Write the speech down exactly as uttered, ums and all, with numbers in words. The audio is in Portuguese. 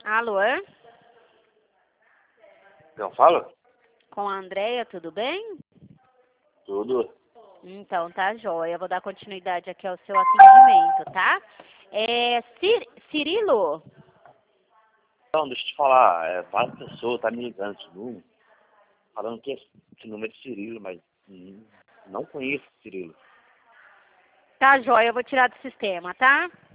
Alô? Não fala? Com a Andréia, tudo bem? Tudo. Então, tá joia. Eu vou dar continuidade aqui ao seu atendimento, tá? É, Cir Cirilo? Então, deixa eu te falar, é, várias pessoas tá me ligando esse número, falando que esse número é de Cirilo, mas hum, não conheço Cirilo. Tá joia, eu vou tirar do sistema, tá?